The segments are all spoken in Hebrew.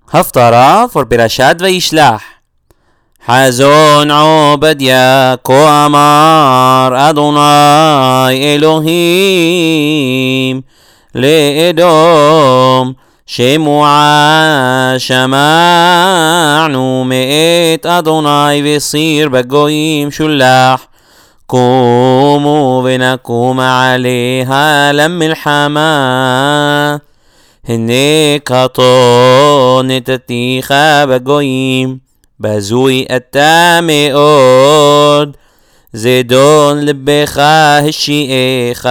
Haftarah for Perashat Vayishlach. Hazon Obadya Ko Amar Adonai Elohim Le'edom Shemua Shama'nu Me'et Adonai V'sir Bagoyim Shulach قوموا ونقوم عليها למלחמה הנה קטון נתתיך בגויים בזוי אתה מאוד זדון לבך השיעך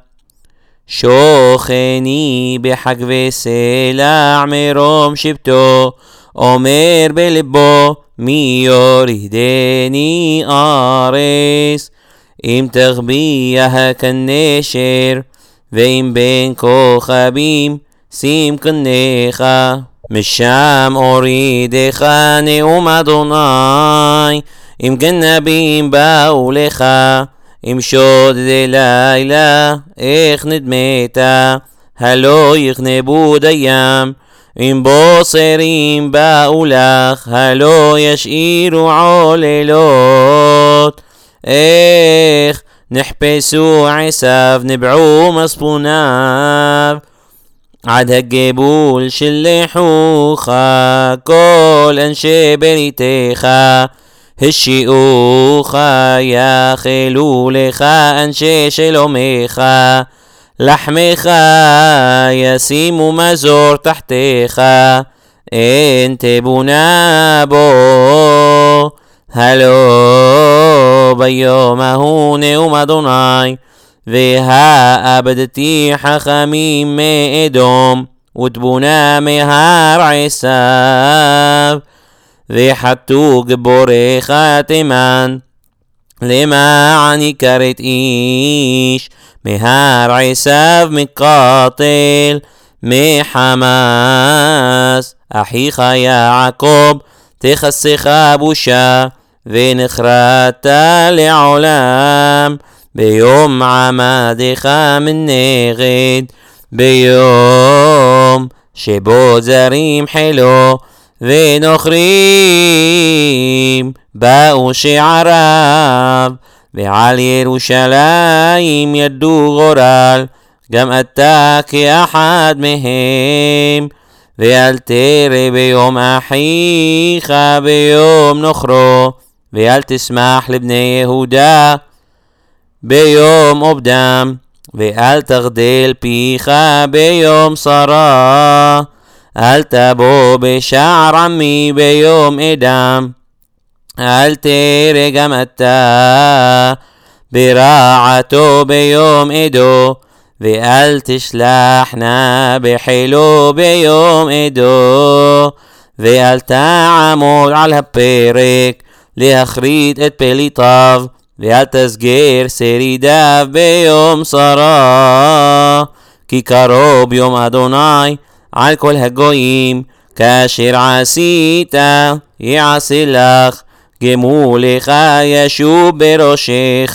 שוכני בחג וסלע מרום שבטו אומר בלבו מי יורידני ארץ אם תרביע כנשר ואם בין כוכבים שים קניך משם אורידך נאום אדוני אם גנבים באו לך אם שוד לילה איך נדמת הלא יכנבו דיים אם בוסרים באו לך הלא ישאירו עוללות איך נחפשו עשיו נבעו מספוניו עד הגבול שלחוך כל אנשי בריתך השיעוך יאכלו לך אנשי שלומך לחמך ישימו מזור תחתיך אין תבונה בו הלא ביום ההוא נאום אדוני והאבדתי חכמים מאדום ותבונה מהר עשיו וחטאו גבוריך תימן למען יכרת איש מהר עשיו מקטל מחמאס אחיך יעקב תכסך בושה ונחרדת לעולם ביום עמדך מנגד ביום שבו זרים חילו ונוכרים באו שעריו ועל ירושלים ידו גורל גם אתה כאחד מהם ואל תרא ביום אחיך ביום נוכרו ואל תשמח לבני יהודה ביום עובדם ואל תגדל פיך ביום שרה אל תבוא בשער עמי ביום אדם אל תרא גם אתה ברעתו ביום עדו ואל תשלחנה בחילו ביום עדו ואל תעמוד על הפרק להכרית את פליטיו ואל תסגר שרידיו ביום שרה כי קרוב יום אדוני על כל הגויים כאשר עשית יעשה לך גמולך ישוב בראשך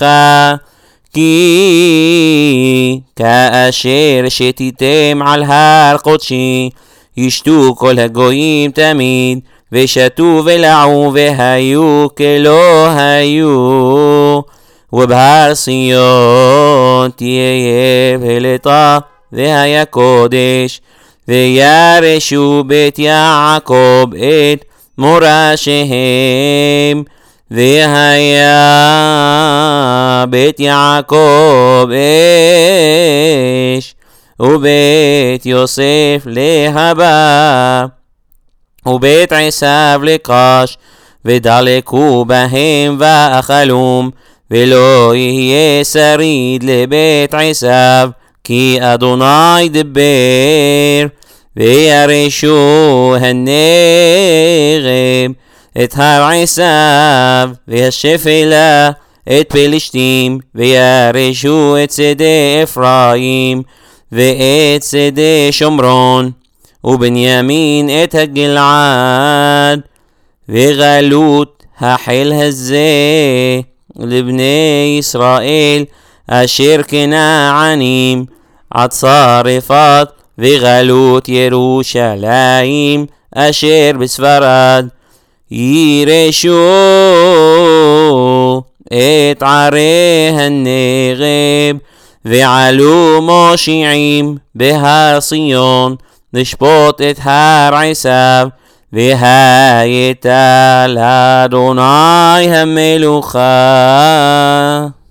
כי כאשר שתיתם על הר קודשי ישתו כל הגויים תמיד ושתו ולעו והיו כלא היו ובהר ציון תהיה פלטה והיה קודש וירשו בית יעקב את מורשיהם והיה בית יעקב אש ובית יוסף להבה ובית עשיו לקש ודלקו בהם ואכלום ולא יהיה שריד לבית עשיו כי אדוני דבר וירשו הנגב את הר עשיו והשפלה את פלשתים וירשו את שדה אפרים ואת שדה שומרון ובנימין את הגלעד וגלות החיל הזה לבני ישראל אשר כנענים עד צרפת וגלות ירושלים אשר בספרד, יירשו את ערי הנגב, ועלו מושיעים בהר ציון, לשפוט את הר עשיו, והייתה לאדוני המלוכה.